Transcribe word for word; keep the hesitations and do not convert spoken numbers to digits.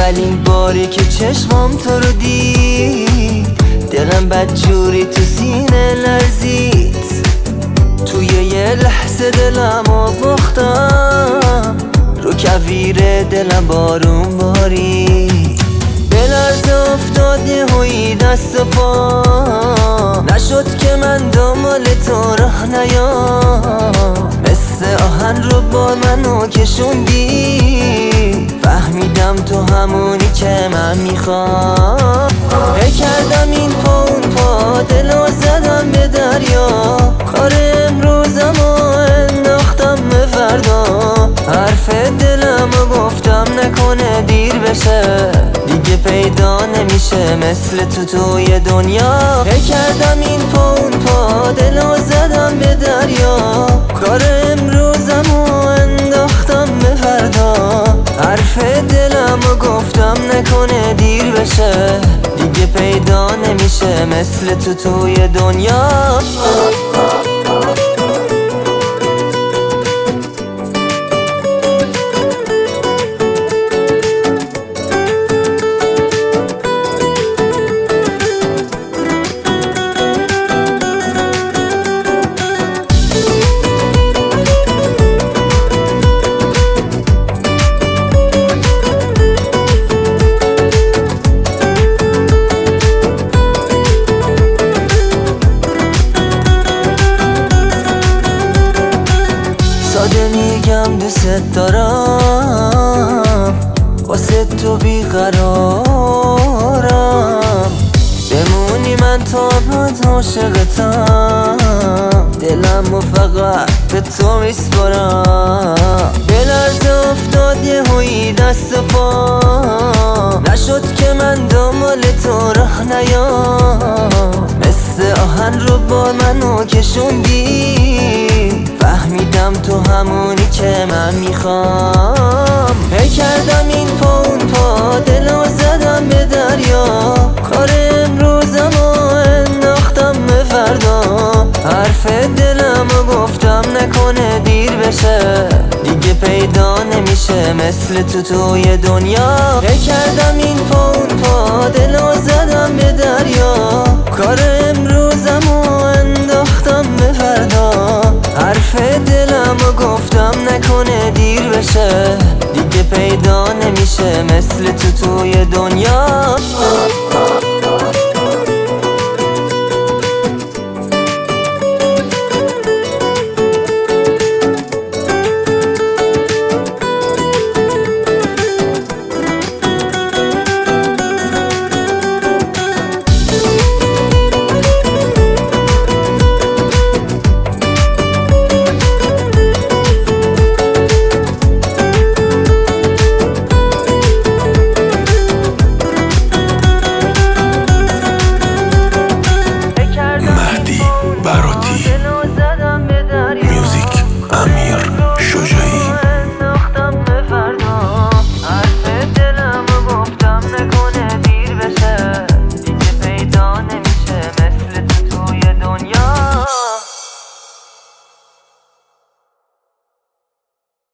اولین باری که چشمام تو رو دید دلم بدجوری تو سینه لرزید. توی یه لحظه دلمو باختم، رو کویر دلم بارون باری. به لرزه افتاد یهویی دست و پا، نشد که من دنبال تو راه نیام. مثل آهن رو با منو کشوندی، فهمیدم تو همونی که من میخوام. هی کردم این پا اون پا، دلو زدم به دریا. کار امروزمو انداختم به فردا. حرف دلمو گفتم نکنه دیر بشه، دیگه پیدا نمیشه مثل تو توی دنیا. هی کردم این پا اون پا، دلو زدم به دریا. کار امروزمو انداختم به فردا. حرف دلمو گفتم نکنه دیر بشه، دیگه پیدا نمیشه مثل تو توی دنیا. ساده میگم دوست دارم، واسه تو بیقرارم. بمونی من تا ابد عاشقتم، دلمو فقط به تو میسپارم. به لرزه افتاد یهویی دست و پا، نشد که من دنبال تو راه نیام. مثل آهن رو با منو کشوندی، فهمیدم تو همونی که من میخوام. هی کردم این پا اون پا، دلو زدم به دریا. کار امروزمو انداختم به فردا. حرف دلمو گفتم نکنه دیر بشه، دیگه پیدا نمیشه مثل تو توی دنیا. هی کردم این پا اون پا، دلو زدم به دریا. کار امروزمو انداختم به فردا. حرف دلمو گفتم نکنه دیر بشه، دیگه پیدا نمیشه مثل تو توی دنیا.